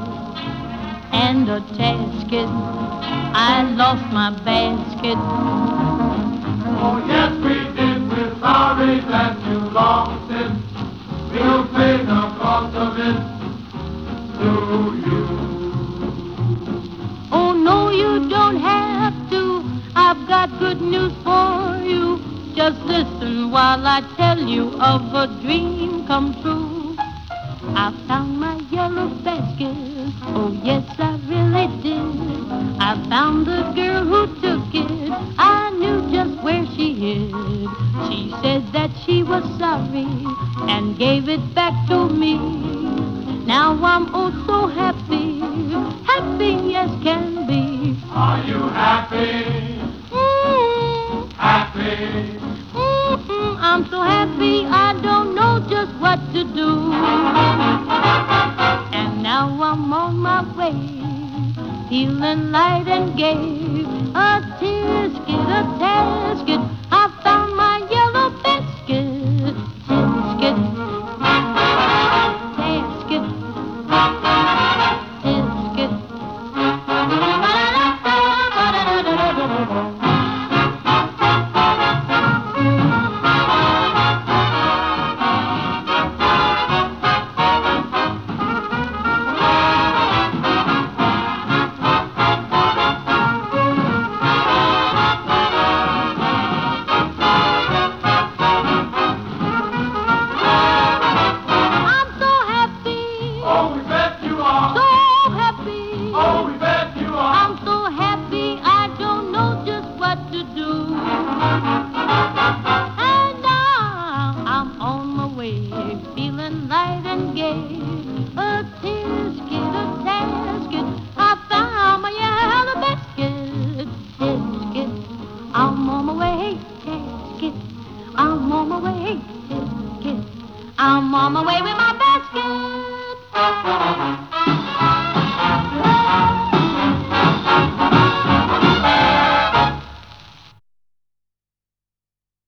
and a tasket. I lost my basket. Oh, yes, we did. We're sorry that you lost it. We'll pay the cost of it to you. Oh, no, you don't have to. I've got good news for you. Just listen while I tell you of a dream come true. I found my yellow basket. Oh, yes, I really did. I found the girl who took it. I knew just where she hid. She said that she was sorry and gave it back to me. Now I'm oh so happy, happy as can be. Are you happy? Mm, Happy? I'm so happy I don't know just what to do. And now I'm on my way, feeling light and gay. A tisket, a tasket, I found my yellow basket. Tisket, tasket, tisket. I'm so happy, Oh, we bet you are. so happy. Oh, we bet you are. I'm so happy I don't know just what to do. And now I'm on my way, feeling light and gay. A tisket, a tasket, I found my yellow basket. Tisket, I'm on my way. Tisket, I'm on my way. Tisket, I'm on my way with my